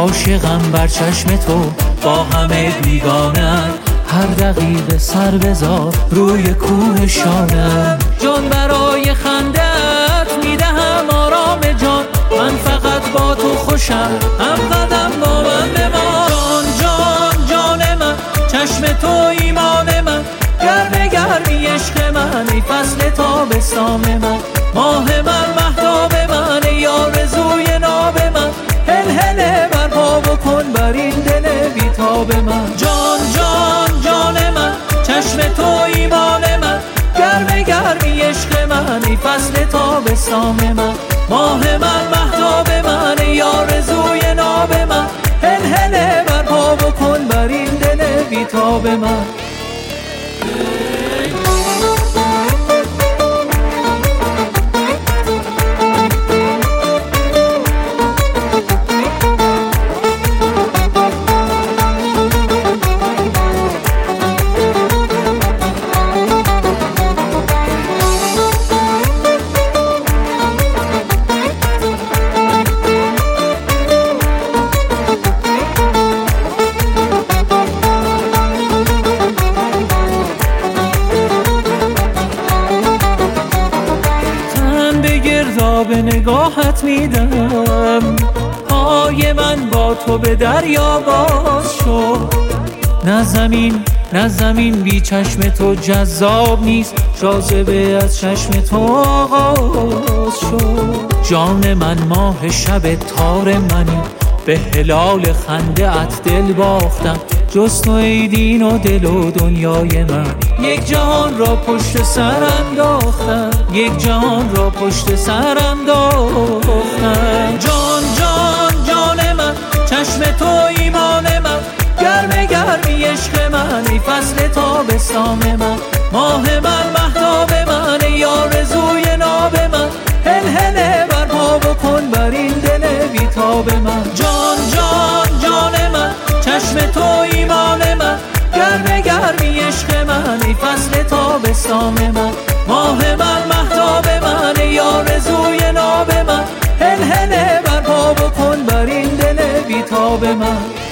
عاشقم بر چشم تو با همه بیگانه، هر دقیقه سر بذار روی کوه شانه. جان برای خندت میدهم آرام جان، من فقط با تو خوشم، هم قدم با من بمان. جان جان جان من، چشم تو ایمان من، گرم گرمی عشق من، ای فصل تابستان من، ماه من مهتاب من، ای آرزوی ناب من، هل هل برپا بکن بر این دل بیتاب من. جان جان جان من، چشم تو ایمان من، گرم گرمی عشق من، ای فصل تابستان من، ماه من مهتاب من، ای آرزوی ناب من، هل هل برپا بکن بر این دل بیتاب من. به نگاهت میدم، پای من با تو به دریا باز شد. نه زمین بی چشم تو جذاب نیست، جاذبه از چشم تو آغاز شد. جان من ماه شب تار منی، به هلال خنده ات دل باختم، جز تو ای دین و دل و دنیای من. یک جهان را پشت سر انداختم، یک جهان را پشت سر انداختم. جان جان جان من، چشم تو ایمان من، گرم گرمی عشق من، ای فصل تابستان من، ماه من مهتاب من، ای آرزوی ناب من، هل هل برپا بکن بر این دل بیتاب من. جان جان جان من، چشم تو ایمان من، گرم گرمی عشق من، ای فصل تابستان من، ماه من مهتاب من، ای آرزوی ناب من، هل هل برپا بکن بر این دل بیتاب من.